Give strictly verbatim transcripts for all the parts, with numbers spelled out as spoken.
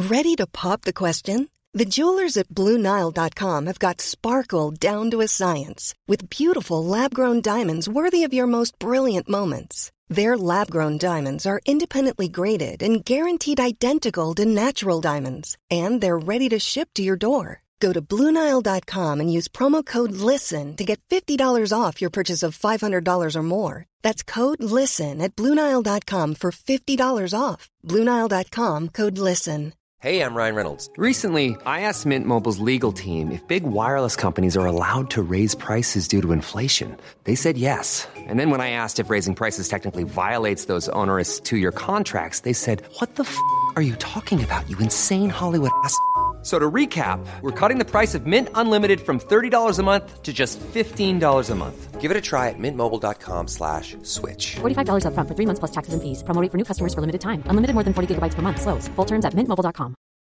Ready to pop the question? The jewelers at Blue Nile dot com have got sparkle down to a science with beautiful lab-grown diamonds worthy of your most brilliant moments. Their lab-grown diamonds are independently graded and guaranteed identical to natural diamonds, and they're ready to ship to your door. Go to Blue Nile dot com and use promo code LISTEN to get fifty dollars off your purchase of five hundred dollars or more. That's code LISTEN at Blue Nile dot com for fifty dollars off. Blue Nile dot com, code LISTEN. Hey, I'm Ryan Reynolds. Recently, I asked Mint Mobile's legal team if big wireless companies are allowed to raise prices due to inflation. They said yes. And then when I asked if raising prices technically violates those onerous two-year contracts, they said, what the f*** are you talking about, you insane Hollywood ass f- So to recap, we're cutting the price of Mint Unlimited from thirty dollars a month to just fifteen dollars a month. Give it a try at mintmobile.com slash switch. forty-five dollars up front for three months plus taxes and fees. Promo rate for new customers for limited time. Unlimited more than forty gigabytes per month. Slows full terms at mint mobile dot com.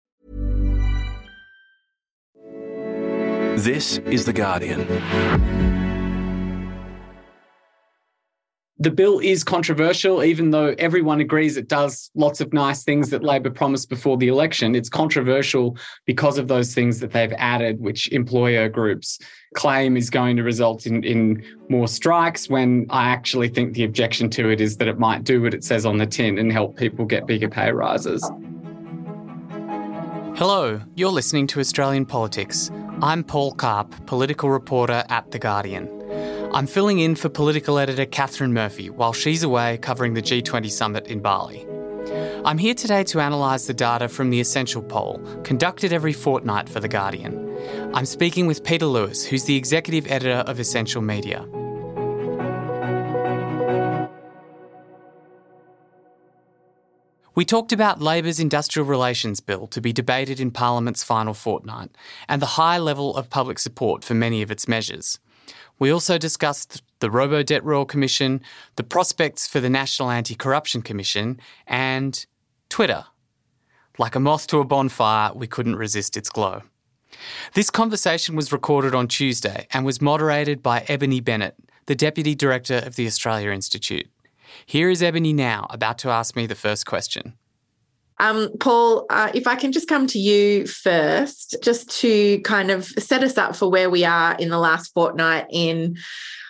This is The Guardian. The bill is controversial, even though everyone agrees it does lots of nice things that Labor promised before the election. It's controversial because of those things that they've added, which employer groups claim is going to result in, in more strikes, when I actually think the objection to it is that it might do what it says on the tin and help people get bigger pay rises. Hello, you're listening to Australian Politics. I'm Paul Karp, political reporter at The Guardian. I'm filling in for political editor Catherine Murphy while she's away covering the G twenty summit in Bali. I'm here today to analyse the data from the Essential Poll, conducted every fortnight for The Guardian. I'm speaking with Peter Lewis, who's the executive editor of Essential Media. We talked about Labor's Industrial Relations Bill to be debated in Parliament's final fortnight and the high level of public support for many of its measures. We also discussed the Robo-Debt Royal Commission, the prospects for the National Anti-Corruption Commission, and Twitter. Like a moth to a bonfire, we couldn't resist its glow. This conversation was recorded on Tuesday and was moderated by Ebony Bennett, the Deputy Director of the Australia Institute. Here is Ebony now, about to ask me the first question. Um, Paul, uh, if I can just come to you first, just to kind of set us up for where we are in the last fortnight in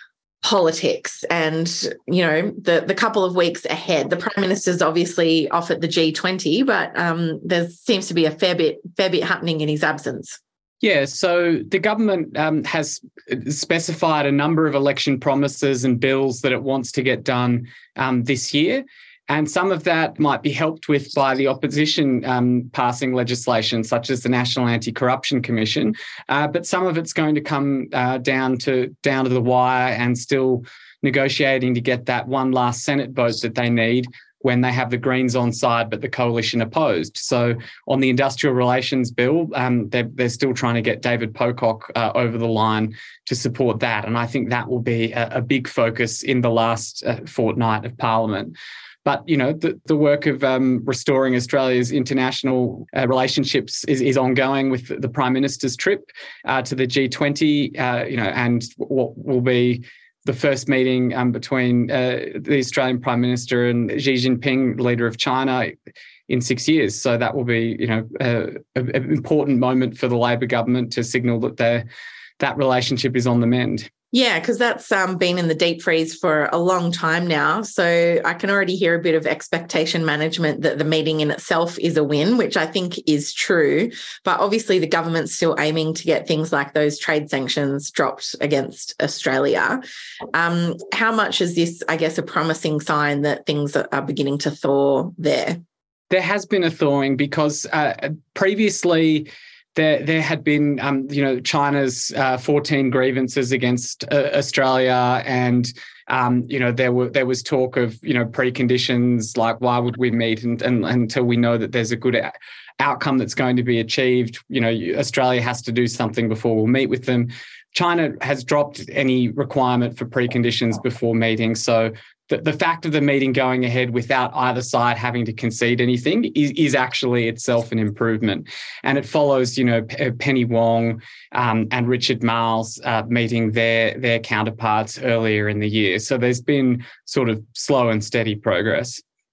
politics and, you know, the, the couple of weeks ahead. The Prime Minister's obviously off at the G twenty, but um, there seems to be a fair bit, fair bit happening in his absence. Yeah, so the government um, has specified a number of election promises and bills that it wants to get done um, this year. And some of that might be helped with by the opposition um, passing legislation, such as the National Anti-Corruption Commission. Uh, but some of it's going to come uh, down to down to the wire and still negotiating to get that one last Senate vote that they need when they have the Greens on side but the coalition opposed. So on the Industrial Relations Bill, um, they're, they're still trying to get David Pocock uh, over the line to support that. And I think that will be a, a big focus in the last uh, fortnight of Parliament. But, you know, the, the work of um, restoring Australia's international uh, relationships is, is ongoing with the Prime Minister's trip uh, to the G twenty, uh, you know, and what will be the first meeting um, between uh, the Australian Prime Minister and Xi Jinping, leader of China, in six years. So that will be, you know, an important moment for the Labor government to signal that their that relationship is on the mend. Yeah, because that's um, been in the deep freeze for a long time now. So I can already hear a bit of expectation management that the meeting in itself is a win, which I think is true. But obviously the government's still aiming to get things like those trade sanctions dropped against Australia. Um, how much is this, I guess, a promising sign that things are beginning to thaw there? There has been a thawing because uh, previously There, there had been, um, you know, China's uh, fourteen grievances against uh, Australia, and um, you know, there were there was talk of, you know, preconditions like why would we meet and, and, until we know that there's a good a- outcome that's going to be achieved. You know, Australia has to do something before we'll meet with them. China has dropped any requirement for preconditions before meeting, so The, the fact of the meeting going ahead without either side having to concede anything is, is actually itself an improvement. And it follows, you know, Penny Wong um, and Richard Marles uh, meeting their, their counterparts earlier in the year. So there's been sort of slow and steady progress.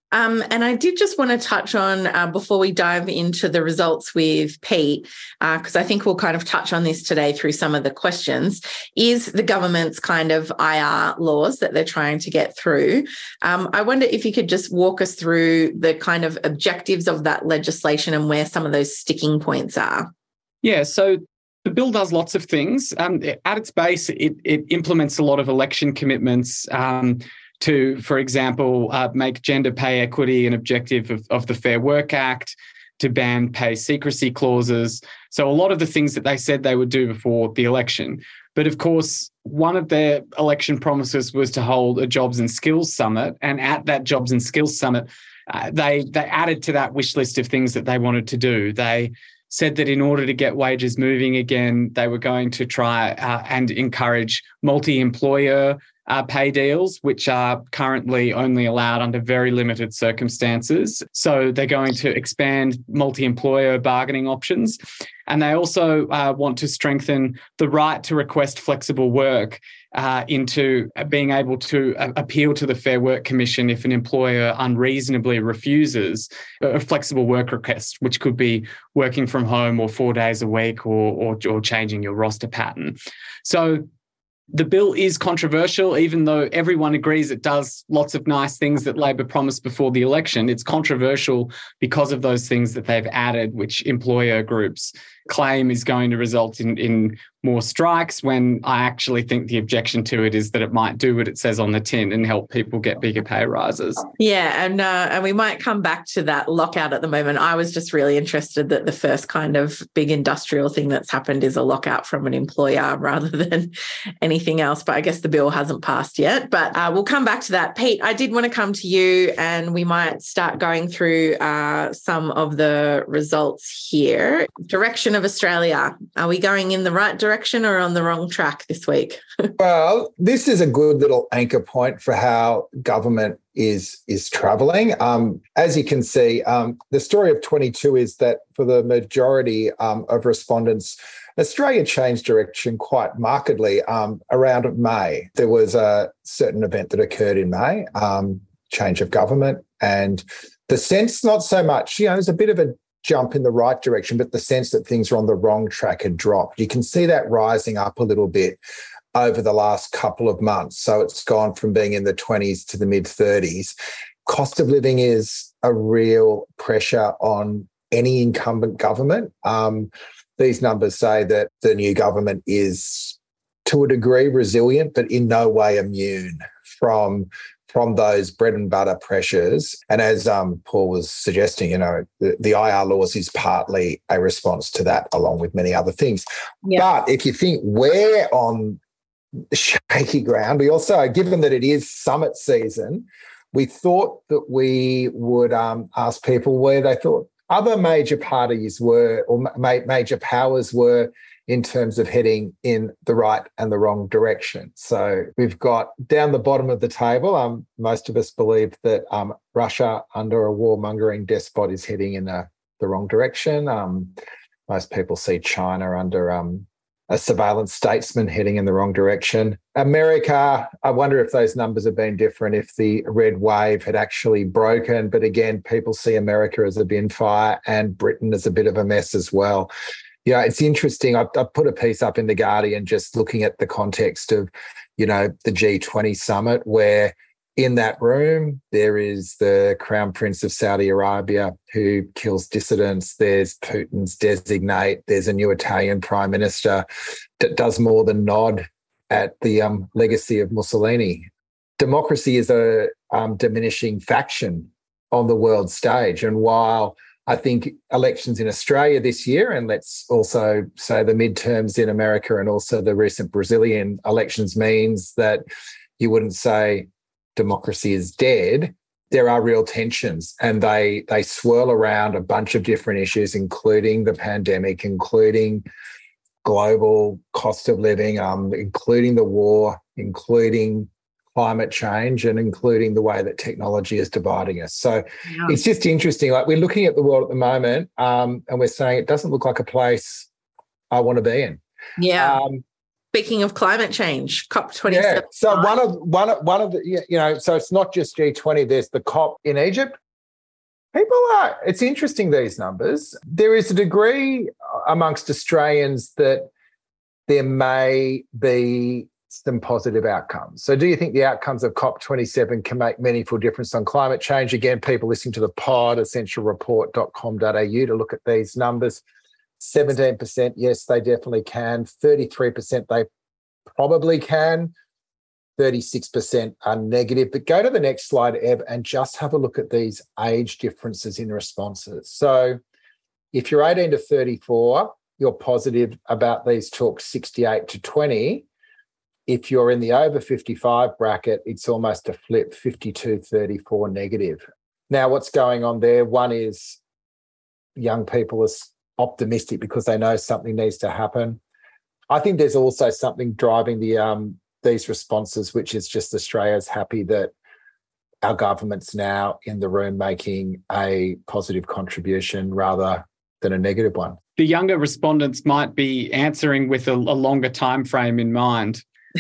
Um, and I did just want to touch on, uh, before we dive into the results with Pete, because uh, I think we'll kind of touch on this today through some of the questions, is the government's kind of I R laws that they're trying to get through. Um, I wonder if you could just walk us through the kind of objectives of that legislation and where some of those sticking points are. Yeah, so the bill does lots of things. Um, at its base, it, it implements a lot of election commitments um, to, for example, uh, make gender pay equity an objective of, of the Fair Work Act, to ban pay secrecy clauses. So a lot of the things that they said they would do before the election. But of course, one of their election promises was to hold a Jobs and Skills Summit. And at that Jobs and Skills Summit, uh, they, they added to that wish list of things that they wanted to do. They said that in order to get wages moving again, they were going to try uh, and encourage multi-employer Uh, pay deals, which are currently only allowed under very limited circumstances. So they're going to expand multi-employer bargaining options. And they also uh, want to strengthen the right to request flexible work uh, into being able to uh, appeal to the Fair Work Commission if an employer unreasonably refuses a flexible work request, which could be working from home or four days a week or, or, or changing your roster pattern. So the bill is controversial, even though everyone agrees it does lots of nice things that Labor promised before the election. It's controversial because of those things that they've added, which employer groups claim is going to result in, in more strikes, when I actually think the objection to it is that it might do what it says on the tin and help people get bigger pay rises. Yeah, and uh, and we might come back to that lockout at the moment. I was just really interested that the first kind of big industrial thing that's happened is a lockout from an employer rather than anything else. But I guess the bill hasn't passed yet. But uh, we'll come back to that. Pete, I did want to come to you, and we might start going through uh, some of the results here. Direction of Australia. Are we going in the right direction or on the wrong track this week? Well, this is a good little anchor point for how government is is travelling. Um, as you can see, um, the story of twenty-two is that for the majority um, of respondents, Australia changed direction quite markedly um, around May. There was a certain event that occurred in May, um, change of government, and the sense, not so much, you know, there's a bit of a jump in the right direction, but the sense that things are on the wrong track had dropped. You can see that rising up a little bit over the last couple of months. So it's gone from being in the twenties to the mid thirties. Cost of living is a real pressure on any incumbent government. Um, these numbers say that the new government is, to a degree, resilient, but in no way immune from from those bread and butter pressures. And as um, Paul was suggesting, you know, the, the I R laws is partly a response to that, along with many other things. Yeah. But if you think we're on shaky ground, we also, given that it is summit season, we thought that we would um, ask people where they thought other major parties were, or ma- major powers were, in terms of heading in the right and the wrong direction. So we've got down the bottom of the table, um, most of us believe that um, Russia, under a warmongering despot, is heading in a, the wrong direction. Um, most people see China under um, a surveillance statesman heading in the wrong direction. America, I wonder if those numbers have been different, if the red wave had actually broken. But again, people see America as a bin fire and Britain as a bit of a mess as well. Yeah, it's interesting. I, I put a piece up in The Guardian just looking at the context of, you know, the G twenty summit, where in that room there is the Crown Prince of Saudi Arabia who kills dissidents. There's Putin's designate. There's a new Italian prime minister that does more than nod at the um, legacy of Mussolini. Democracy is a um, diminishing faction on the world stage. And while I think elections in Australia this year, and let's also say the midterms in America and also the recent Brazilian elections, means that you wouldn't say democracy is dead, there are real tensions, and they they swirl around a bunch of different issues, including the pandemic, including global cost of living, um, including the war, including climate change, and including the way that technology is dividing us. So yeah. It's just interesting. Like, we're looking at the world at the moment um, and we're saying it doesn't look like a place I want to be in. Yeah. Um, Speaking of climate change, COP twenty-seven. Yeah. So one of one of one of the you know, so it's not just G twenty. There's the COP in Egypt. People are. It's interesting, these numbers. There is a degree amongst Australians that there may be some positive outcomes. So do you think the outcomes of COP twenty-seven can make meaningful difference on climate change? Again, people listening to the pod, essential report dot com dot a u to look at these numbers. seventeen percent, yes, they definitely can. thirty-three percent, they probably can. thirty-six percent are negative. But go to the next slide, Eb, and just have a look at these age differences in responses. So if you're eighteen to thirty-four, you're positive about these talks, sixty-eight to twenty. If you're in the over fifty-five bracket, it's almost a flip, fifty-two thirty-four negative. Now, what's going on there? One is young people are optimistic because they know something needs to happen. I think there's also something driving the um, these responses, which is just Australia's happy that our government's now in the room making a positive contribution rather than a negative one. The younger respondents might be answering with a, a longer time frame in mind.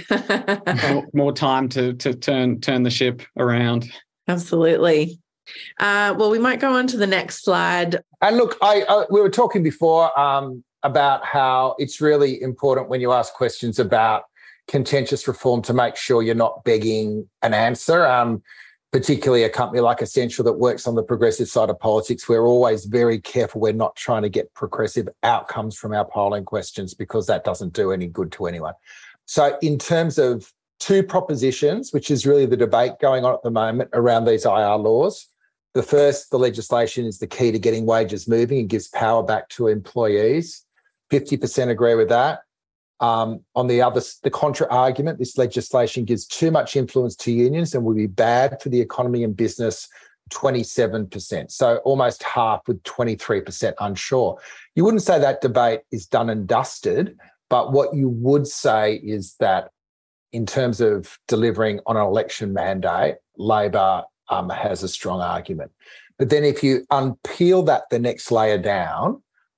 more, more time to to turn turn the ship around. Absolutely. Uh, well, we might go on to the next slide. And look, I, I we were talking before um, about how it's really important when you ask questions about contentious reform to make sure you're not begging an answer. Um, particularly a company like Essential that works on the progressive side of politics, we're always very careful we're not trying to get progressive outcomes from our polling questions because that doesn't do any good to anyone. So in terms of two propositions, which is really the debate going on at the moment around these I R laws, the first, the legislation is the key to getting wages moving and gives power back to employees. fifty percent agree with that. Um, on the other, the contra argument, this legislation gives too much influence to unions and will be bad for the economy and business, twenty-seven percent. So almost half with twenty-three percent unsure. You wouldn't say that debate is done and dusted, but what you would say is that in terms of delivering on an election mandate, Labor um, has a strong argument. But then if you unpeel that the next layer down,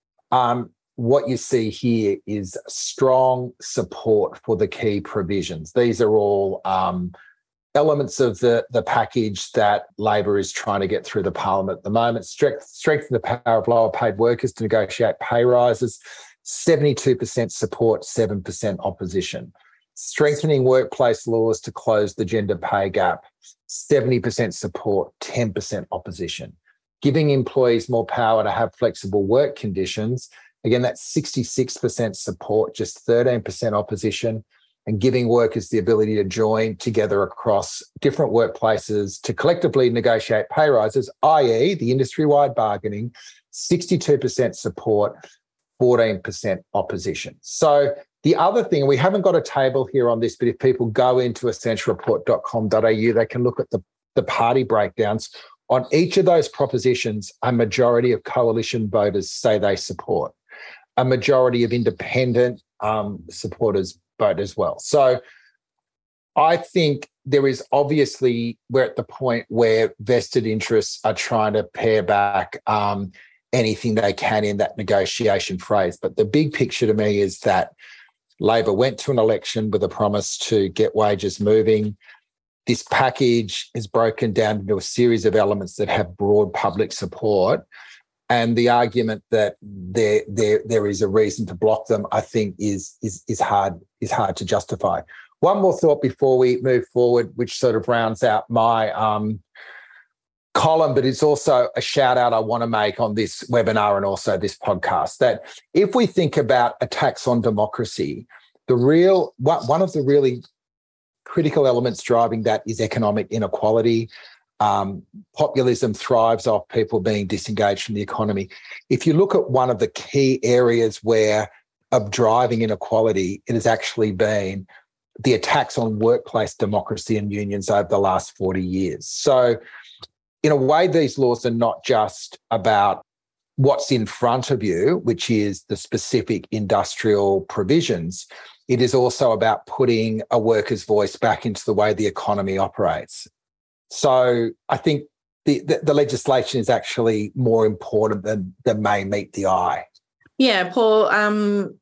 um, what you see here is strong support for the key provisions. These are all um, elements of the, the package that Labor is trying to get through the Parliament at the moment. Strength, strengthen the power of lower paid workers to negotiate pay rises. seventy-two percent support, seven percent opposition. Strengthening workplace laws to close the gender pay gap. seventy percent support, ten percent opposition. Giving employees more power to have flexible work conditions. Again, that's sixty-six percent support, just thirteen percent opposition, and giving workers the ability to join together across different workplaces to collectively negotiate pay rises, that is the industry-wide bargaining, sixty-two percent support, fourteen percent opposition. So the other thing, we haven't got a table here on this, but if people go into essential report dot com dot a u, they can look at the, the party breakdowns. On each of those propositions, a majority of coalition voters say they support. A majority of independent um, supporters vote as well. So I think there is obviously, we're at the point where vested interests are trying to pare back um, anything they can in that negotiation phrase. But the big picture to me is that Labor went to an election with a promise to get wages moving. This package is broken down into a series of elements that have broad public support. And the argument that there, there, there is a reason to block them, I think, is, is, is hard, is hard to justify. One more thought before we move forward, which sort of rounds out my um, column, but it's also a shout out I want to make on this webinar and also this podcast, that if we think about a tax on democracy, the real one of the really critical elements driving that is economic inequality. Um, populism thrives off people being disengaged from the economy. If you look at one of the key areas where of driving inequality, it has actually been the attacks on workplace democracy and unions over the last forty years. So in a way, these laws are not just about what's in front of you, which is the specific industrial provisions. It is also about putting a worker's voice back into the way the economy operates. So I think the, the, the legislation is actually more important than, than may meet the eye. Yeah, Paul, um,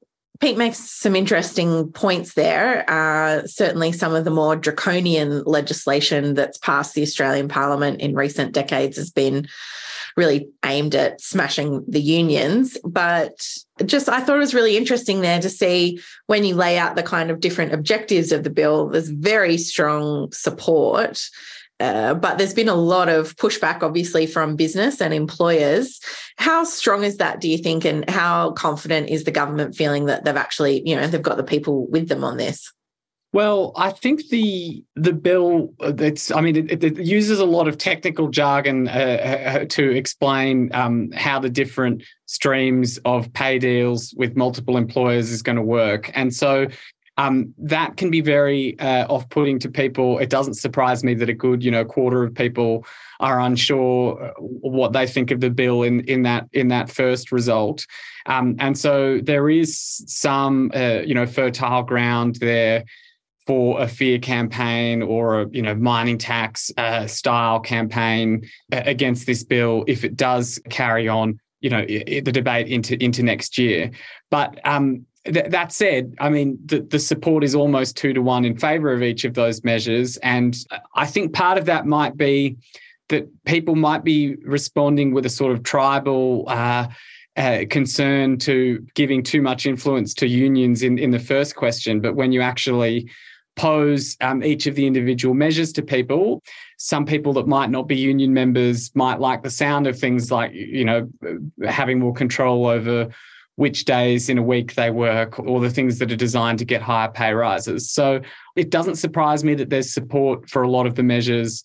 Pete makes some interesting points there. Uh, certainly some of the more draconian legislation that's passed the Australian Parliament in recent decades has been really aimed at smashing the unions. But just I thought it was really interesting there to see when you lay out the kind of different objectives of the bill, there's very strong support. Uh, but there's been a lot of pushback, obviously, from business and employers. How strong is that, do you think, and how confident is the government feeling that they've actually, you know, they've got the people with them on this? Well, I think the the bill, it's, I mean, it, it uses a lot of technical jargon uh, to explain um, how the different streams of pay deals with multiple employers is going to work. And so Um, that can be very uh, off-putting to people. It doesn't surprise me that a good, you know, quarter of people are unsure what they think of the bill in in that in that first result, um, and so there is some, uh, you know, fertile ground there for a fear campaign or a, you know, mining tax uh, style campaign against this bill if it does carry on, you know, the debate into into next year, but. Um, Th- that said, I mean, the, the support is almost two to one in favour of each of those measures. And I think part of that might be that people might be responding with a sort of tribal uh, uh, concern to giving too much influence to unions in, in the first question. But when you actually pose um, each of the individual measures to people, some people that might not be union members might like the sound of things like, you know, having more control over which days in a week they work, or the things that are designed to get higher pay rises. So it doesn't surprise me that there's support for a lot of the measures.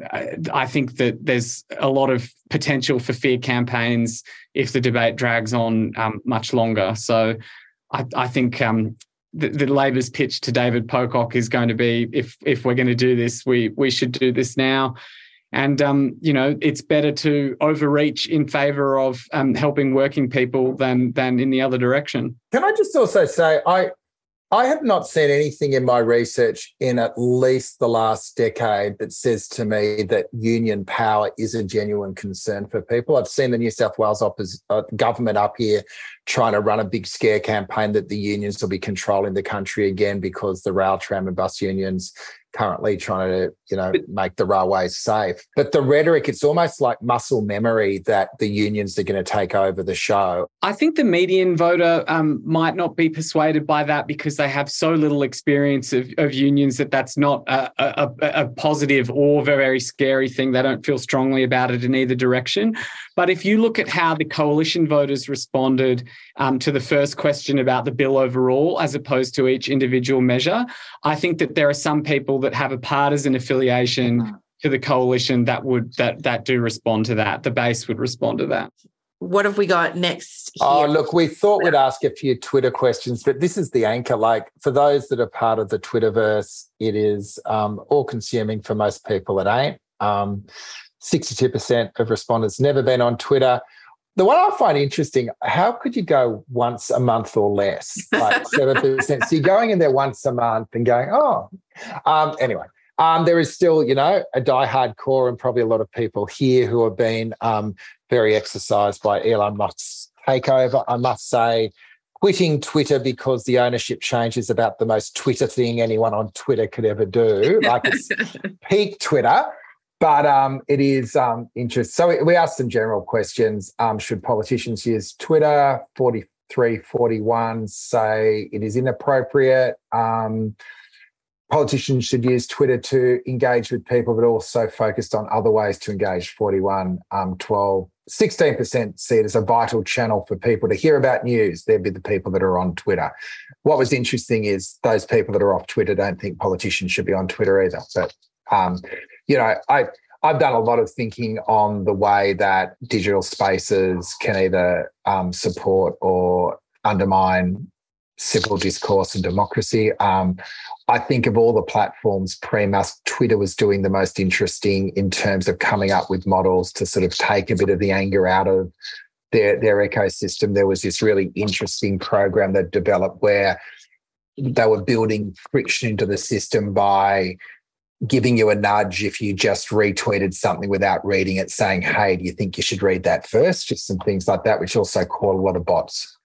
I think that there's a lot of potential for fear campaigns if the debate drags on um, much longer. So I, I think um, the, the Labor's pitch to David Pocock is going to be, if if we're going to do this, we we should do this now. And, um, you know, it's better to overreach in favour of um, helping working people than than in the other direction. Can I just also say, I I have not seen anything in my research in at least the last decade that says to me that union power is a genuine concern for people. I've seen the New South Wales oppos- uh, government up here trying to run a big scare campaign that the unions will be controlling the country again because the rail, tram and bus unions currently trying to, you know, make the railways safe. But the rhetoric, it's almost like muscle memory that the unions are going to take over the show. I think the median voter um, might not be persuaded by that because they have so little experience of, of unions that that's not a, a, a positive or very scary thing. They don't feel strongly about it in either direction. But if you look at how the coalition voters responded um, to the first question about the bill overall, as opposed to each individual measure, I think that there are some people that have a partisan affiliation to the coalition that would that that do respond to that. The base would respond to that. What have we got next here? Oh, look, we thought we'd ask a few Twitter questions, but this is the anchor. Like, for those that are part of the Twitterverse, it is um, all-consuming. For most people, it ain't. Um, sixty-two percent of respondents never been on Twitter. The one I find interesting, how could you go once a month or less? Like seven percent. So you're going in there once a month and going, oh. Um, anyway, um, there is still, you know, a diehard core and probably a lot of people here who have been um, very exercised by Elon Musk's takeover. I must say, quitting Twitter because the ownership change is about the most Twitter thing anyone on Twitter could ever do. Like, it's peak Twitter. But um, it is um, interesting. So we asked some general questions. Um, should politicians use Twitter? forty-three forty-one say it is inappropriate. Um, politicians should use Twitter to engage with people, but also focused on other ways to engage. forty-one, um, twelve, sixteen percent see it as a vital channel for people to hear about news. They'd be the people that are on Twitter. What was interesting is those people that are off Twitter don't think politicians should be on Twitter either. But um, you know, I, I've done a lot of thinking on the way that digital spaces can either um, support or undermine civil discourse and democracy. Um, I think of all the platforms pre-Musk, Twitter was doing the most interesting in terms of coming up with models to sort of take a bit of the anger out of their, their ecosystem. There was this really interesting program that developed where they were building friction into the system by giving you a nudge if you just retweeted something without reading it, saying, hey, do you think you should read that first? Just some things like that, which also caught a lot of bots.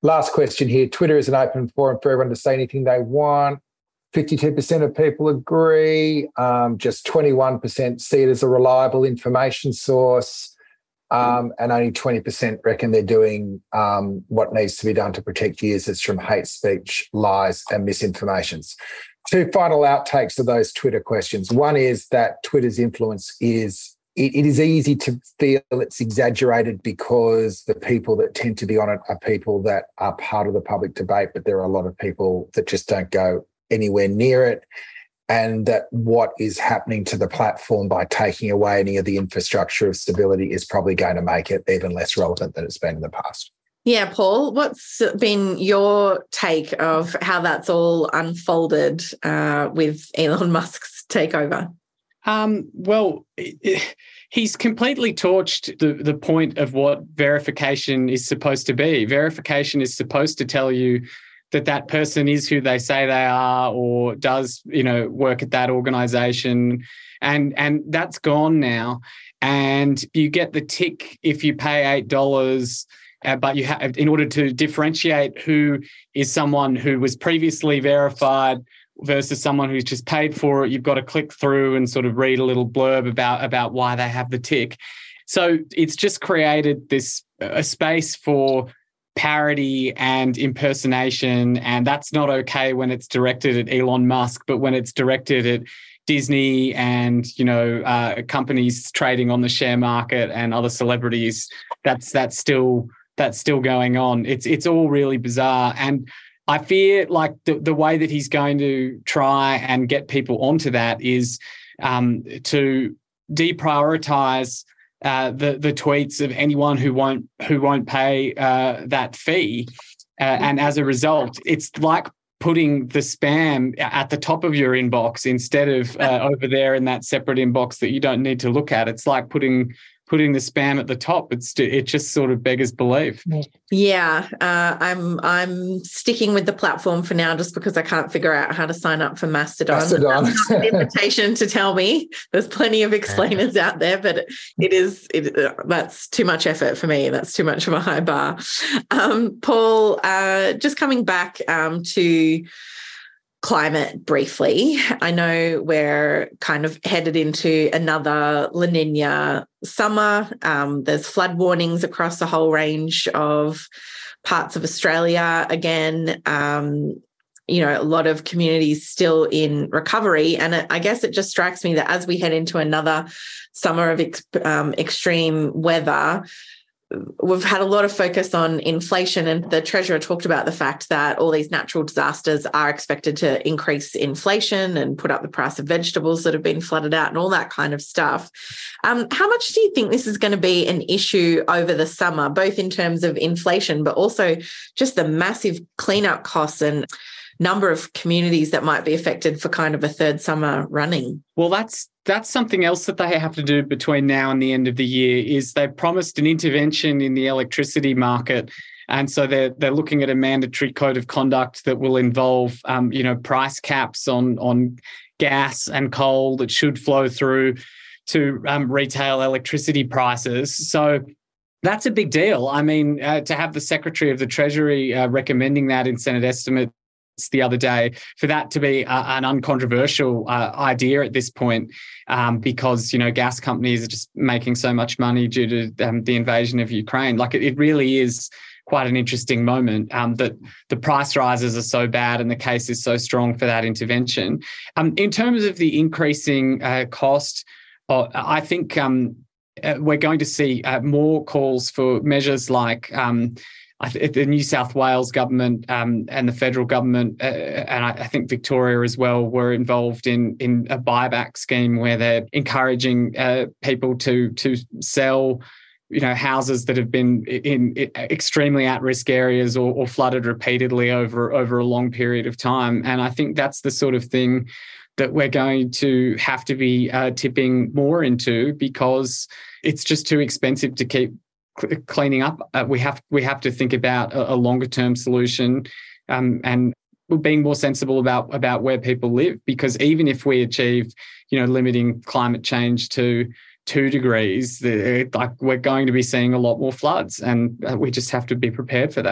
Last question here. Twitter is an open forum for everyone to say anything they want. fifty-two percent of people agree. Um, just twenty-one percent see it as a reliable information source. Um, and only twenty percent reckon they're doing um, what needs to be done to protect users from hate speech, lies, and misinformations. Two final outtakes of those Twitter questions. One is that Twitter's influence is, it, it is easy to feel it's exaggerated because the people that tend to be on it are people that are part of the public debate, but there are a lot of people that just don't go anywhere near it. And that what is happening to the platform by taking away any of the infrastructure of stability is probably going to make it even less relevant than it's been in the past. Yeah, Paul, what's been your take of how that's all unfolded uh, with Elon Musk's takeover? Um, well, it, he's completely torched the, the point of what verification is supposed to be. Verification is supposed to tell you that that person is who they say they are or does, you know, work at that organization. And, and that's gone now. And you get the tick if you pay eight dollars, uh, but you have, in order to differentiate who is someone who was previously verified versus someone who's just paid for it, you've got to click through and sort of read a little blurb about, about why they have the tick. So it's just created this a space for parody and impersonation, and that's not okay when it's directed at Elon Musk, but when it's directed at Disney and, you know, uh, companies trading on the share market and other celebrities, that's that's still that's still going on. It's it's all really bizarre, and I fear like the the way that he's going to try and get people onto that is um, to deprioritize Uh, the the tweets of anyone who won't who won't pay uh, that fee, uh, and as a result, it's like putting the spam at the top of your inbox instead of uh, over there in that separate inbox that you don't need to look at. It's like putting putting the spam at the top. It's it just sort of beggars belief. Yeah, uh, I'm I'm sticking with the platform for now just because I can't figure out how to sign up for Mastodon. Mastodon. That's not an invitation to tell me. There's plenty of explainers out there, but it is it, uh, that's too much effort for me. That's too much of a high bar. Um, Paul, uh, just coming back um, to climate briefly. I know we're kind of headed into another La Nina summer. Um, there's flood warnings across a whole range of parts of Australia. Again, um, you know, a lot of communities still in recovery. And I guess it just strikes me that as we head into another summer of ex- um, extreme weather, we've had a lot of focus on inflation, and the Treasurer talked about the fact that all these natural disasters are expected to increase inflation and put up the price of vegetables that have been flooded out and all that kind of stuff. Um, how much do you think this is going to be an issue over the summer, both in terms of inflation, but also just the massive cleanup costs and number of communities that might be affected for kind of a third summer running? Well, that's that's something else that they have to do between now and the end of the year. Is they've promised an intervention in the electricity market, and so they're they're looking at a mandatory code of conduct that will involve um, you know price caps on on gas and coal that should flow through to um, retail electricity prices. So that's a big deal. I mean, uh, to have the Secretary of the Treasury uh, recommending that in Senate estimates the other day, for that to be uh, an uncontroversial uh, idea at this point, um, because, you know, gas companies are just making so much money due to um, the invasion of Ukraine. Like, it, it really is quite an interesting moment um, that the price rises are so bad and the case is so strong for that intervention. Um, in terms of the increasing uh, cost, uh, I think um, uh, we're going to see uh, more calls for measures like um, I th- the New South Wales government um, and the federal government, uh, and I, I think Victoria as well, were involved in in a buyback scheme where they're encouraging uh, people to to sell, you know, houses that have been in, in extremely at-risk areas or, or flooded repeatedly over over a long period of time. And I think that's the sort of thing that we're going to have to be uh, tipping more into, because it's just too expensive to keep cleaning up. Uh, we have we have to think about a, a longer term solution, um, and being more sensible about about where people live. Because even if we achieve, you know, limiting climate change to two degrees, the, like we're going to be seeing a lot more floods, and uh, we just have to be prepared for that.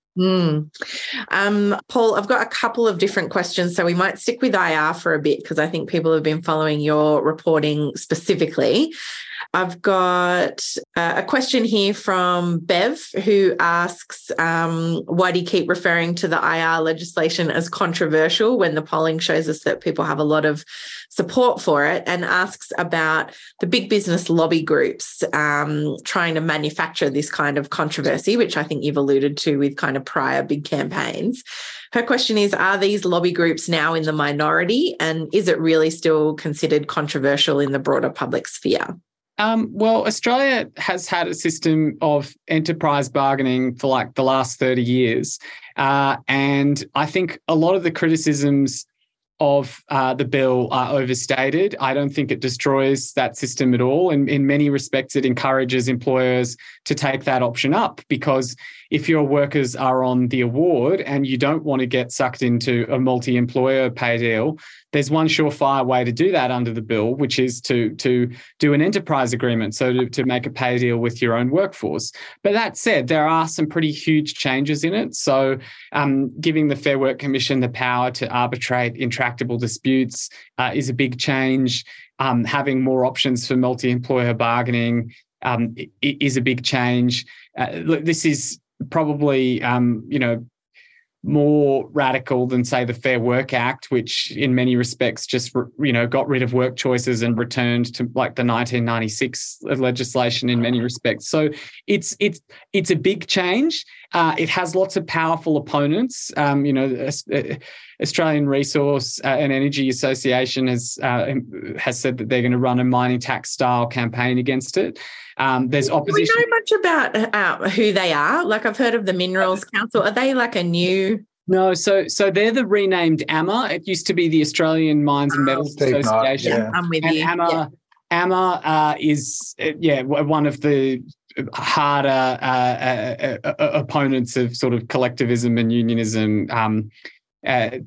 Mm. Um, Paul, I've got a couple of different questions, so we might stick with I R for a bit because I think people have been following your reporting specifically. I've got uh, a question here from Bev, who asks, um, why do you keep referring to the I R legislation as controversial when the polling shows us that people have a lot of support for it, and asks about the big business lobby groups um, trying to manufacture this kind of controversy, which I think you've alluded to with kind of prior big campaigns. Her question is, are these lobby groups now in the minority, and is it really still considered controversial in the broader public sphere? Um, well, Australia has had a system of enterprise bargaining for like the last thirty years. Uh, and I think a lot of the criticisms of uh, the bill are overstated. I don't think it destroys that system at all. And in many respects, it encourages employers to take that option up, because if your workers are on the award and you don't want to get sucked into a multi-employer pay deal, there's one surefire way to do that under the bill, which is to, to do an enterprise agreement, so to, to make a pay deal with your own workforce. But that said, there are some pretty huge changes in it. So um, giving the Fair Work Commission the power to arbitrate intractable disputes uh, is a big change. Um, having more options for multi-employer bargaining um, is a big change. Uh, this is probably, um, you know, more radical than, say, the Fair Work Act, which in many respects just, you know, got rid of work choices and returned to like the nineteen ninety-six legislation in many respects. So it's it's it's a big change. Uh, it has lots of powerful opponents. Um, you know, Australian Resource uh, and Energy Association has uh, has said that they're going to run a mining tax style campaign against it. Um, there's opposition. Do we know much about uh, who they are? Like, I've heard of the Minerals Council. Are they like a new? No, so so they're the renamed A M A. It used to be the Australian Mines and Metals oh, Association. Yeah, I'm with and you. A M A, yeah. A M A uh, is uh, yeah one of the harder uh, uh, uh, opponents of sort of collectivism and unionism. Um, uh,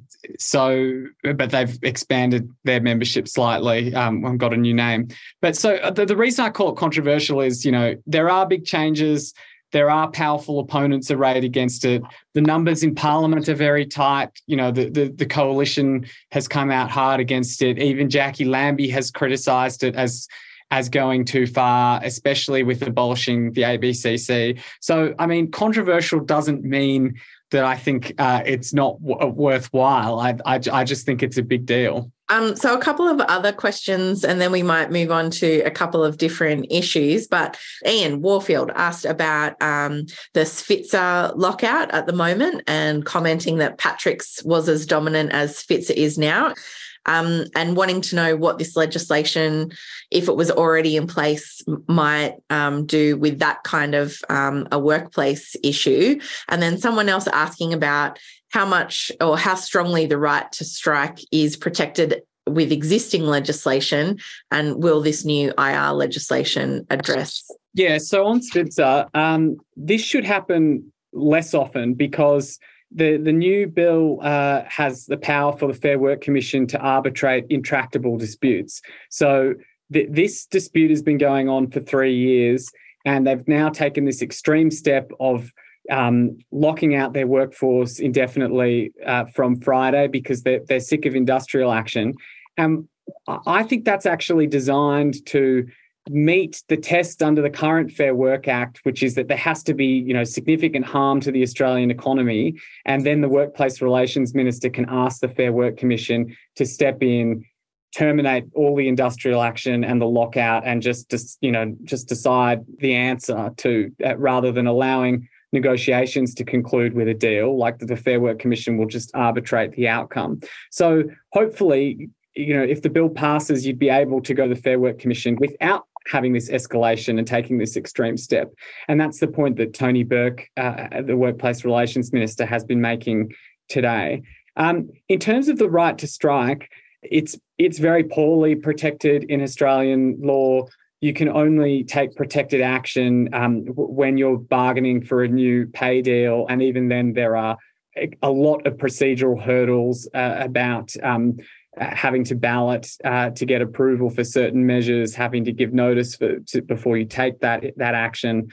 so, but they've expanded their membership slightly um, and got a new name. But so the, the reason I call it controversial is, you know, there are big changes. There are powerful opponents arrayed against it. The numbers in Parliament are very tight. You know, the, the, the coalition has come out hard against it. Even Jackie Lambie has criticised it as as going too far, especially with abolishing the A B C C. So, I mean, controversial doesn't mean that I think uh, it's not w- worthwhile. I, I, I just think it's a big deal. Um, so a couple of other questions, and then we might move on to a couple of different issues. But Ian Warfield asked about um, the Svitzer lockout at the moment, and commenting that Patrick's was as dominant as Svitzer is now. Um, and wanting to know what this legislation, if it was already in place, might um, do with that kind of um, a workplace issue. And then someone else asking about how much or how strongly the right to strike is protected with existing legislation, and will this new I R legislation address? Yeah, so on Svitzer, um, this should happen less often because The the new bill uh, has the power for the Fair Work Commission to arbitrate intractable disputes. So th- this dispute has been going on for three years, and they've now taken this extreme step of um, locking out their workforce indefinitely uh, from Friday because they're, they're sick of industrial action. And I think that's actually designed to meet the test under the current Fair Work Act, which is that there has to be, you know, significant harm to the Australian economy, and then the Workplace Relations Minister can ask the Fair Work Commission to step in, terminate all the industrial action and the lockout, and just, just you know, just decide the answer to, uh, rather than allowing negotiations to conclude with a deal, like the Fair Work Commission will just arbitrate the outcome. So hopefully, you know, if the bill passes, you'd be able to go to the Fair Work Commission without having this escalation and taking this extreme step. And that's the point that Tony Burke, uh, the Workplace Relations Minister, has been making today. Um, in terms of the right to strike, it's it's very poorly protected in Australian law. You can only take protected action um, when you're bargaining for a new pay deal. And even then, there are a lot of procedural hurdles uh, about um, having to ballot uh, to get approval for certain measures, having to give notice for, to, before you take that, that action.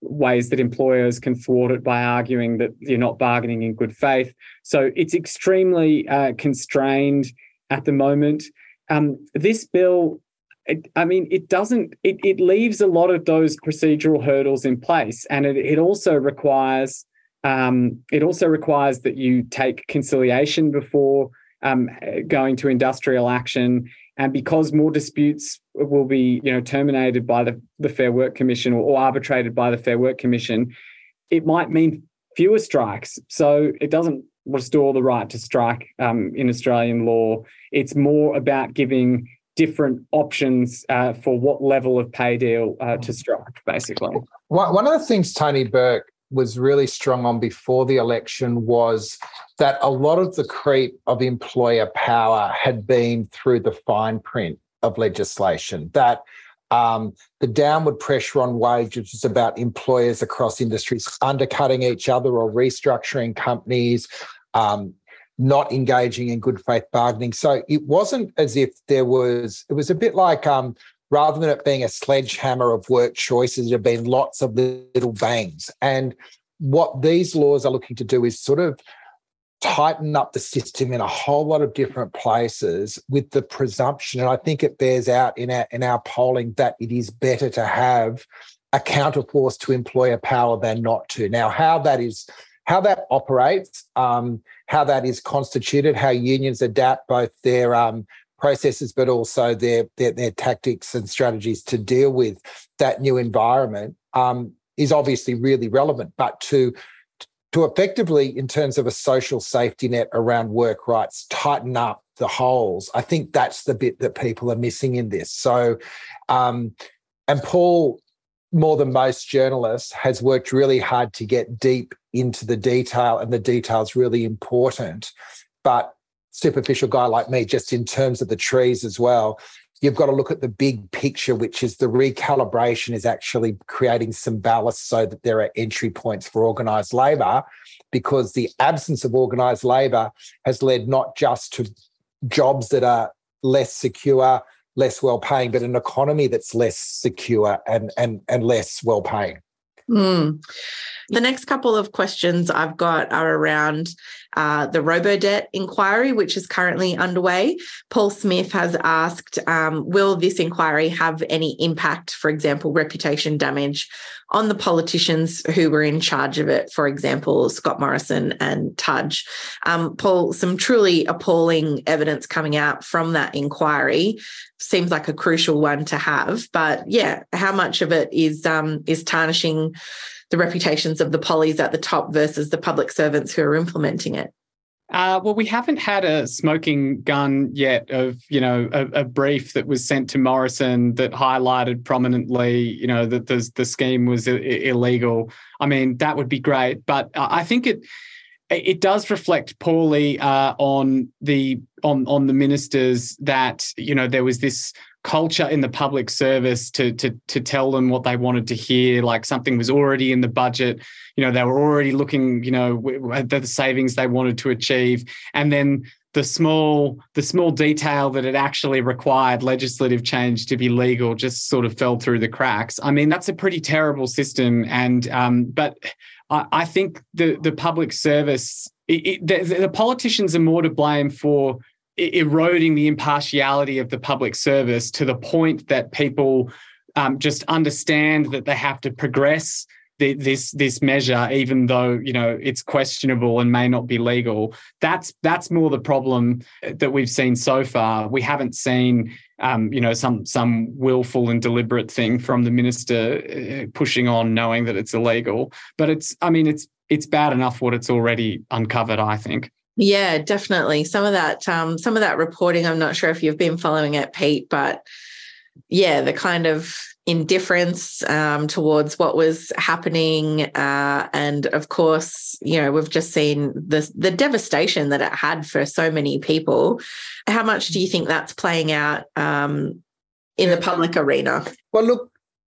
ways that employers can thwart it by arguing that you're not bargaining in good faith. So it's extremely uh, constrained at the moment. Um, this bill, it, I mean, it doesn't, it, it leaves a lot of those procedural hurdles in place. And it, it also requires, um, it also requires that you take conciliation before um, going to industrial action. And because more disputes will be, you know, terminated by the, the Fair Work Commission or, or arbitrated by the Fair Work Commission, it might mean fewer strikes. So it doesn't restore the right to strike um, in Australian law. It's more about giving different options uh, for what level of pay deal uh, to strike, basically. One of the things Tony Burke was really strong on before the election was that a lot of the creep of employer power had been through the fine print of legislation, that um, the downward pressure on wages was about employers across industries undercutting each other or restructuring companies, um, not engaging in good faith bargaining. So it wasn't as if there was, it was a bit like um, rather than it being a sledgehammer of work choices, there have been lots of little bangs. And what these laws are looking to do is sort of tighten up the system in a whole lot of different places with the presumption, and I think it bears out in our, in our polling, that it is better to have a counterforce to employer power than not to. Now, how that is, how that operates, um, how that is constituted, how unions adapt both their um, processes but also their, their their tactics and strategies to deal with that new environment um, is obviously really relevant. But to to effectively, in terms of a social safety net around work rights, tighten up the holes, I think that's the bit that people are missing in this. So, um, and Paul, more than most journalists, has worked really hard to get deep into the detail, and the detail is really important. But superficial guy like me, just in terms of the trees as well, you've got to look at the big picture, which is the recalibration is actually creating some ballast so that there are entry points for organised labour, because the absence of organised labour has led not just to jobs that are less secure, less well-paying, but an economy that's less secure and, and, and less well-paying. Mm. The next couple of questions I've got are around uh, the Robodebt inquiry, which is currently underway. Paul Smith has asked, um, will this inquiry have any impact, for example, reputation damage on the politicians who were in charge of it, for example, Scott Morrison and Tudge? Um, Paul, some truly appalling evidence coming out from that inquiry. Seems like a crucial one to have. But yeah, how much of it is um, is tarnishing the reputations of the pollies at the top versus the public servants who are implementing it? Uh, well, we haven't had a smoking gun yet of, you know, a, a brief that was sent to Morrison that highlighted prominently, you know, that the, the scheme was I- illegal. I mean, that would be great. But I think it it does reflect poorly uh, on the on on the ministers that, you know, there was this culture in the public service to to to tell them what they wanted to hear, like something was already in the budget. You know, they were already looking, you know, at the savings they wanted to achieve, and then the small the small detail that it actually required legislative change to be legal just sort of fell through the cracks. I mean, that's a pretty terrible system, and um, but I, I think the the public service, it, it, the, the politicians are more to blame for eroding the impartiality of the public service to the point that people um, just understand that they have to progress the, this this measure, even though, you know, it's questionable and may not be legal. That's that's more the problem that we've seen so far. We haven't seen, um, you know, some some willful and deliberate thing from the minister pushing on, knowing that it's illegal. But it's, I mean, it's it's bad enough what it's already uncovered, I think. Yeah, definitely. Some of that, um, some of that reporting, I'm not sure if you've been following it, Pete, but yeah, the kind of indifference um, towards what was happening. Uh, and of course, you know, we've just seen the, the devastation that it had for so many people. How much do you think that's playing out um, in the public arena? Well, look,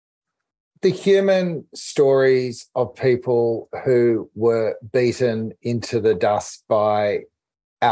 the human stories of people who were beaten into the dust by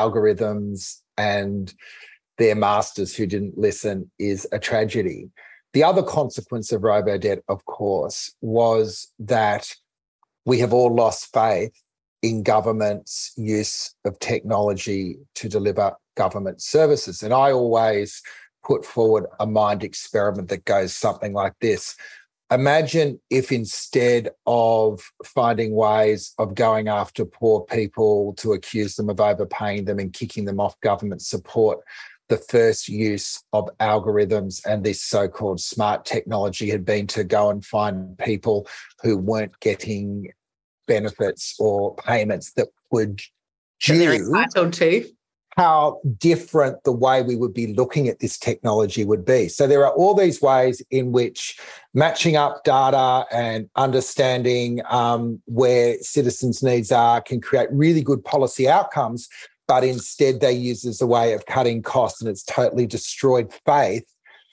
algorithms and their masters who didn't listen is a tragedy. The other consequence of robo-debt, of course, was that we have all lost faith in government's use of technology to deliver government services. And I always put forward a mind experiment that goes something like this. Imagine if instead of finding ways of going after poor people to accuse them of overpaying them and kicking them off government support, the first use of algorithms and this so-called smart technology had been to go and find people who weren't getting benefits or payments that were due. They're entitled to. How different the way we would be looking at this technology would be. So there are all these ways in which matching up data and understanding um, where citizens' needs are can create really good policy outcomes, but instead they use as a way of cutting costs, and it's totally destroyed faith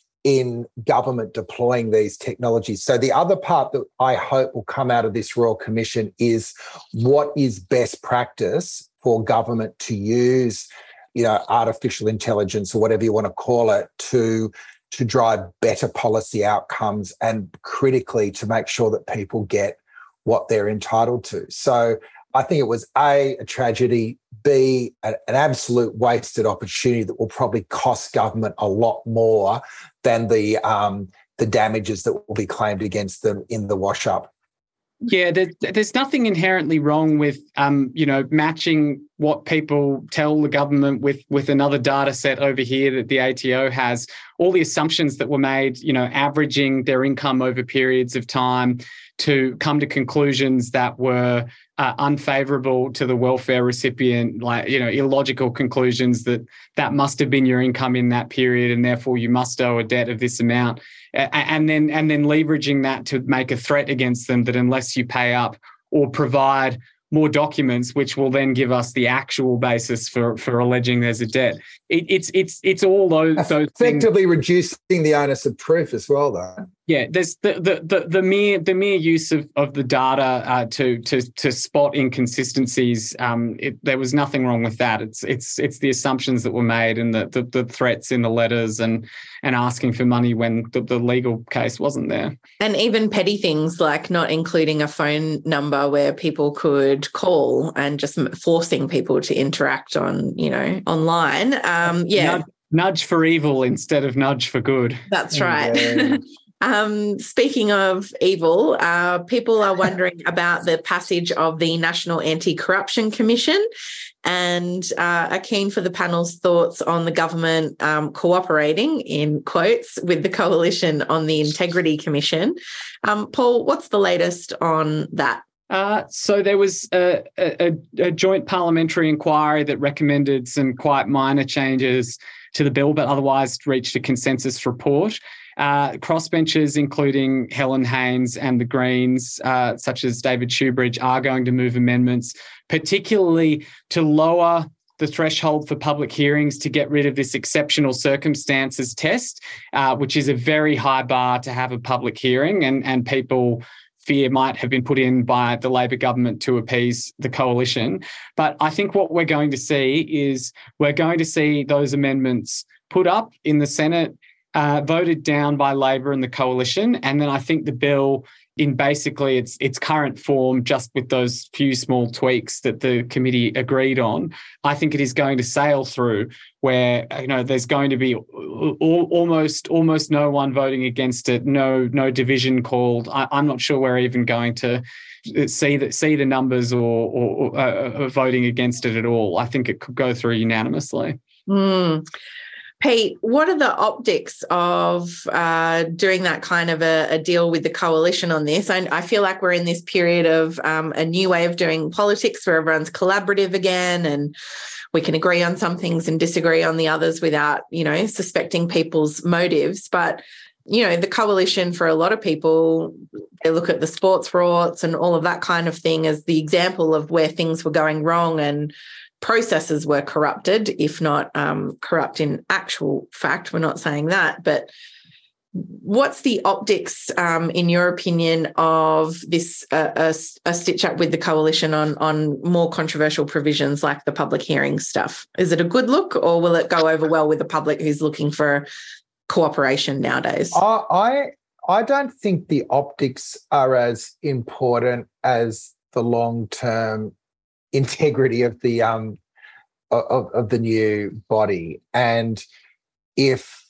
in government deploying these technologies. So the other part that I hope will come out of this Royal Commission is what is best practice for government to use, you know, artificial intelligence or whatever you want to call it, to, to drive better policy outcomes and critically to make sure that people get what they're entitled to. So I think it was A, a tragedy, B, an, an absolute wasted opportunity that will probably cost government a lot more than the um, the damages that will be claimed against them in the wash-up. Yeah, there, there's nothing inherently wrong with, um, you know, matching what people tell the government with with another data set over here that the A T O has. All the assumptions that were made, you know, averaging their income over periods of time to come to conclusions that were uh, unfavourable to the welfare recipient, like, you know, illogical conclusions that that must have been your income in that period and therefore you must owe a debt of this amount. And then and then leveraging that to make a threat against them that unless you pay up or provide more documents, which will then give us the actual basis for, for alleging there's a debt. It, it's it's it's all those those effectively things. Reducing the onus of proof as well, though. Yeah, there's the the the, the mere the mere use of, of the data uh, to to to spot inconsistencies. Um, it, there was nothing wrong with that. It's it's it's the assumptions that were made and the the, the threats in the letters and and asking for money when the, the legal case wasn't there. And even petty things like not including a phone number where people could call and just forcing people to interact on, you know, online. Um, yeah. Nudge, nudge for evil instead of nudge for good. That's right. Yeah. Um, speaking of evil, uh, people are wondering about the passage of the National Anti-Corruption Commission and uh, are keen for the panel's thoughts on the government um, cooperating, in quotes, with the coalition on the Integrity Commission. Um, Paul, what's the latest on that? Uh, so there was a, a, a joint parliamentary inquiry that recommended some quite minor changes to the bill, but otherwise reached a consensus report. Uh, crossbenchers, including Helen Haines and the Greens, uh, such as David Shoebridge, are going to move amendments, particularly to lower the threshold for public hearings to get rid of this exceptional circumstances test, uh, which is a very high bar to have a public hearing, and, and people fear might have been put in by the Labor government to appease the coalition. But I think what we're going to see is we're going to see those amendments put up in the Senate, Uh, voted down by Labor and the coalition, and then I think the bill in basically its its current form, just with those few small tweaks that the committee agreed on, I think it is going to sail through where, you know, there's going to be all, almost almost no one voting against it, no no division called. I, I'm not sure we're even going to see the, see the numbers or, or, or uh, voting against it at all. I think it could go through unanimously. Mm. Pete, what are the optics of uh, doing that kind of a, a deal with the coalition on this? I, I feel like we're in this period of um, a new way of doing politics where everyone's collaborative again and we can agree on some things and disagree on the others without, you know, suspecting people's motives. But, you know, the coalition for a lot of people, they look at the sports rorts and all of that kind of thing as the example of where things were going wrong and processes were corrupted, if not um, corrupt in actual fact. We're not saying that, but what's the optics, um, in your opinion, of this uh, a, a stitch up with the coalition on on more controversial provisions like the public hearing stuff? Is it a good look, or will it go over well with the public who's looking for cooperation nowadays? I, I I don't think the optics are as important as the long-term integrity of the um of, of the new body. And if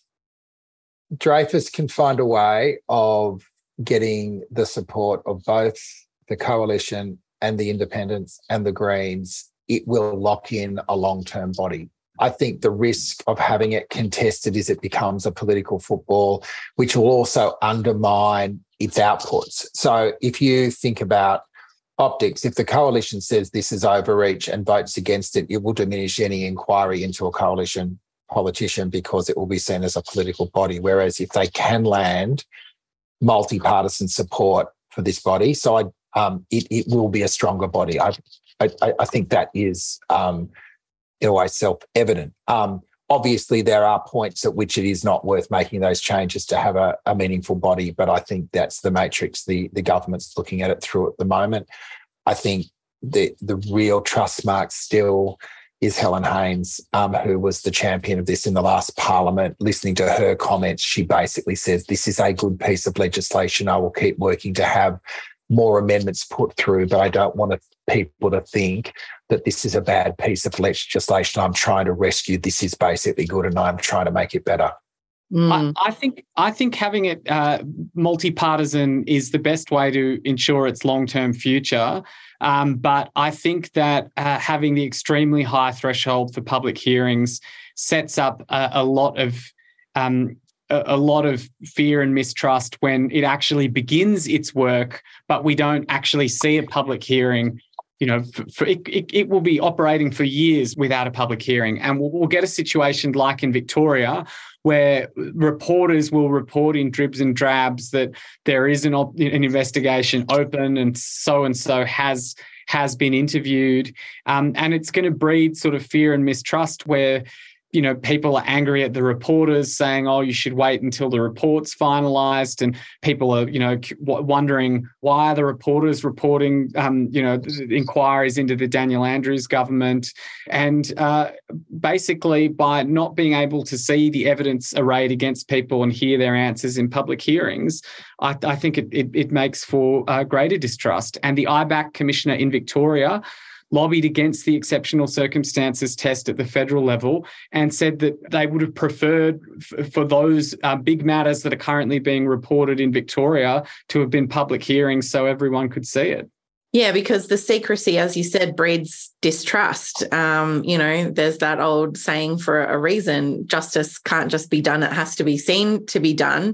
Dreyfus can find a way of getting the support of both the coalition and the independents and the Greens, it will lock in a long-term body. I think the risk of having it contested is it becomes a political football, which will also undermine its outputs. So if you think about optics, if the coalition says this is overreach and votes against it, it will diminish any inquiry into a coalition politician because it will be seen as a political body. Whereas if they can land multi-partisan support for this body, so I, um, it, it will be a stronger body. I, I, I think that is... Um, in a way self-evident. Um, obviously, there are points at which it is not worth making those changes to have a, a meaningful body, but I think that's the matrix the, the government's looking at it through at the moment. I think the the real trust mark still is Helen Haines, um, who was the champion of this in the last parliament. Listening to her comments, she basically says, this is a good piece of legislation. I will keep working to have more amendments put through, but I don't want people to think that this is a bad piece of legislation I'm trying to rescue. This is basically good and I'm trying to make it better. Mm. I, I think I think having it uh, multi-partisan is the best way to ensure its long-term future. Um, but I think that uh, having the extremely high threshold for public hearings sets up a, a lot of um, a lot of fear and mistrust when it actually begins its work, but we don't actually see a public hearing. You know, for, for it, it, it will be operating for years without a public hearing. And we'll, we'll get a situation like in Victoria where reporters will report in dribs and drabs that there is an, op- an investigation open and so-and-so has, has been interviewed. Um, and it's going to breed sort of fear and mistrust where, you know, people are angry at the reporters saying, oh, you should wait until the report's finalised. And people are, you know, w- wondering why are the reporters reporting, um, you know, inquiries into the Daniel Andrews government. And uh, basically by not being able to see the evidence arrayed against people and hear their answers in public hearings, I, I think it, it, it makes for uh, greater distrust. And the I B A C Commissioner in Victoria lobbied against the exceptional circumstances test at the federal level and said that they would have preferred f- for those uh, big matters that are currently being reported in Victoria to have been public hearings so everyone could see it. Yeah, because the secrecy, as you said, breeds distrust. Um, you know, there's that old saying for a reason, justice can't just be done, it has to be seen to be done.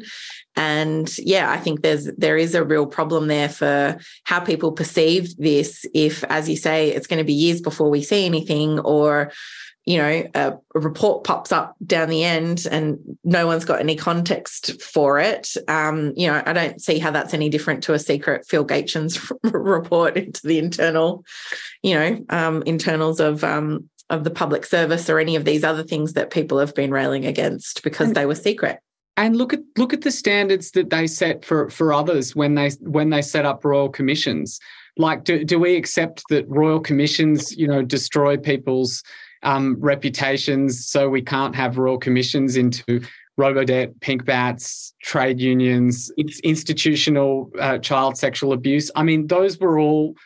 And yeah, I think there's there is a real problem there for how people perceive this if, as you say, it's going to be years before we see anything, or, you know, a, a report pops up down the end and no one's got any context for it. Um, you know, I don't see how that's any different to a secret Phil Gaetjens report into the internal, you know, um, internals of um, of the public service or any of these other things that people have been railing against because they were secret. And look at look at the standards that they set for, for others when they when they set up royal commissions. Like, do, do we accept that royal commissions, you know, destroy people's um, reputations, so we can't have royal commissions into Robodebt, pink bats, trade unions, it's institutional uh, child sexual abuse? I mean, those were all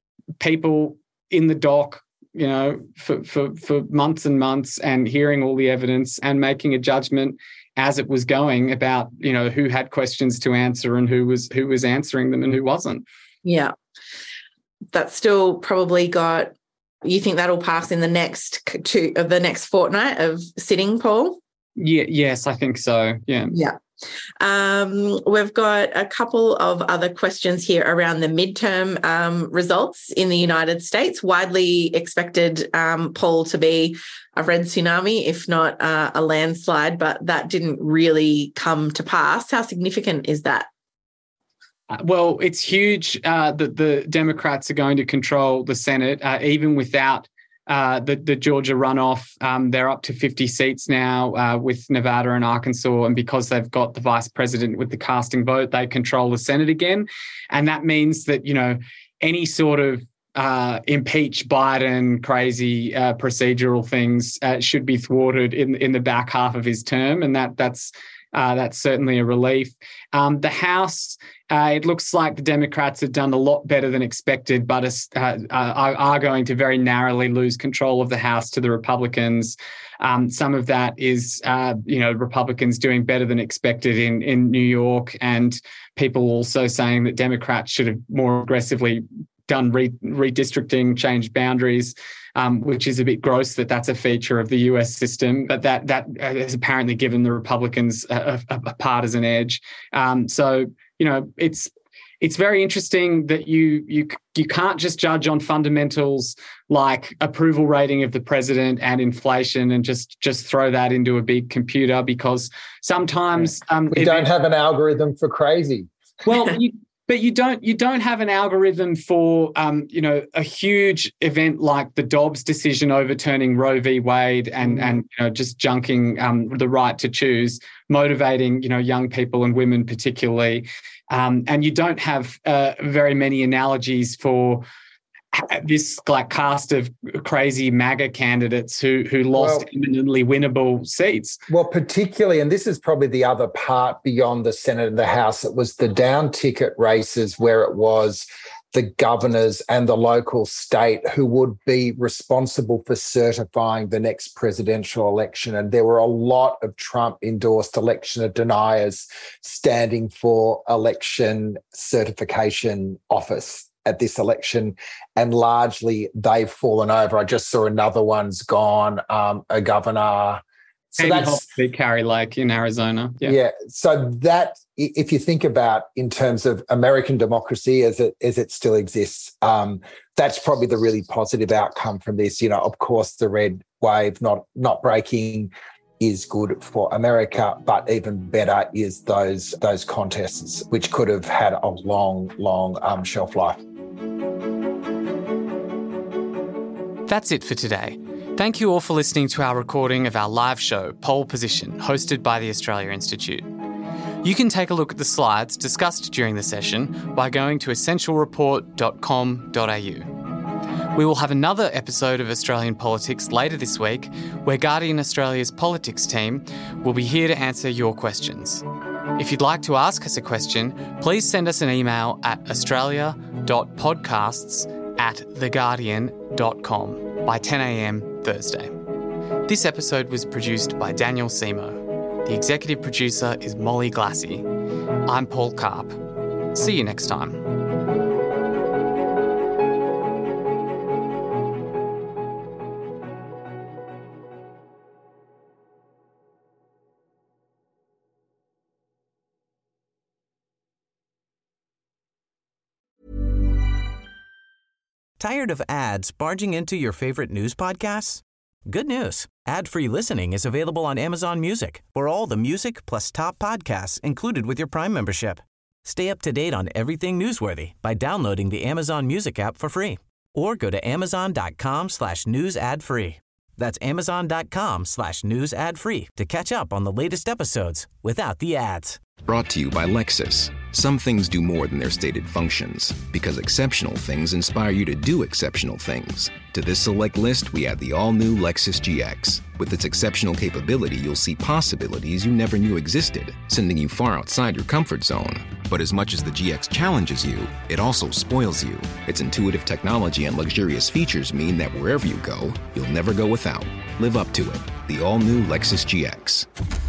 people in the dock, you know, for, for, for months and months and hearing all the evidence and making a judgment as it was going about, you know, who had questions to answer and who was who was answering them and who wasn't. Yeah. That's still probably got, you think that'll pass in the next two of the next fortnight of sitting, Paul? Yeah, yes, I think so. Yeah. Yeah. Um, we've got a couple of other questions here around the midterm um, results in the United States. Widely expected, um, Paul, to be a red tsunami, if not uh, a landslide, but that didn't really come to pass. How significant is that? Uh, well, it's huge uh, that the Democrats are going to control the Senate, uh, even without Uh, the, the Georgia runoff. Um, they're up to fifty seats now uh, with Nevada and Arkansas. And because they've got the vice president with the casting vote, they control the Senate again. And that means that, you know, any sort of uh, impeach Biden crazy uh, procedural things uh, should be thwarted in, in the back half of his term. And that that's Uh, that's certainly a relief. Um, the House, uh, it looks like the Democrats have done a lot better than expected, but uh, are, are going to very narrowly lose control of the House to the Republicans. Um, some of that is, uh, you know, Republicans doing better than expected in, in New York, and people also saying that Democrats should have more aggressively done re- redistricting, changed boundaries, um, which is a bit gross that that's a feature of the U S system, but that that has apparently given the Republicans a, a, a partisan edge. Um, so, you know, it's it's very interesting that you you you can't just judge on fundamentals like approval rating of the president and inflation and just just throw that into a big computer, because sometimes um, we don't have an algorithm for crazy. Well, you, but you don't you don't have an algorithm for um, you know, a huge event like the Dobbs decision overturning Roe v. Wade and and you know, just junking um, the right to choose, motivating, you know, young people and women particularly. Um, and you don't have uh, very many analogies for this like cast of crazy MAGA candidates who who lost well, eminently winnable seats. Well, particularly, and this is probably the other part beyond the Senate and the House, it was the down ticket races where it was the governors and the local state who would be responsible for certifying the next presidential election. And there were a lot of Trump-endorsed election deniers standing for election certification office at this election, and largely they've fallen over. I just saw another one's gone, um, a governor. So Katie that's Hobbs, Carrie Lake in Arizona. Yeah. yeah. So that, if you think about in terms of American democracy as it as it still exists, um, that's probably the really positive outcome from this. You know, of course, the red wave not not breaking is good for America, but even better is those those contests, which could have had a long, long um, shelf life. That's it for today. Thank you all for listening to our recording of our live show, Pole Position, hosted by the Australia Institute. You can take a look at the slides discussed during the session by going to essential report dot com dot a u. We will have another episode of Australian Politics later this week, where Guardian Australia's politics team will be here to answer your questions. If you'd like to ask us a question, please send us an email at australia dot podcasts at the guardian dot com by ten a m Thursday. This episode was produced by Daniel Simo. The executive producer is Molly Glassy. I'm Paul Karp. See you next time. Tired of ads barging into your favorite news podcasts? Good news. Ad-free listening is available on Amazon Music for all the music plus top podcasts included with your Prime membership. Stay up to date on everything newsworthy by downloading the Amazon Music app for free or go to amazon.com slash news ad free. That's amazon.com slash news ad free to catch up on the latest episodes without the ads. Brought to you by Lexus. Some things do more than their stated functions, because exceptional things inspire you to do exceptional things. To this select list, we add the all-new Lexus G X. With its exceptional capability, you'll see possibilities you never knew existed, sending you far outside your comfort zone. But as much as the G X challenges you, it also spoils you. Its intuitive technology and luxurious features mean that wherever you go, you'll never go without. Live up to it. The all-new Lexus G X.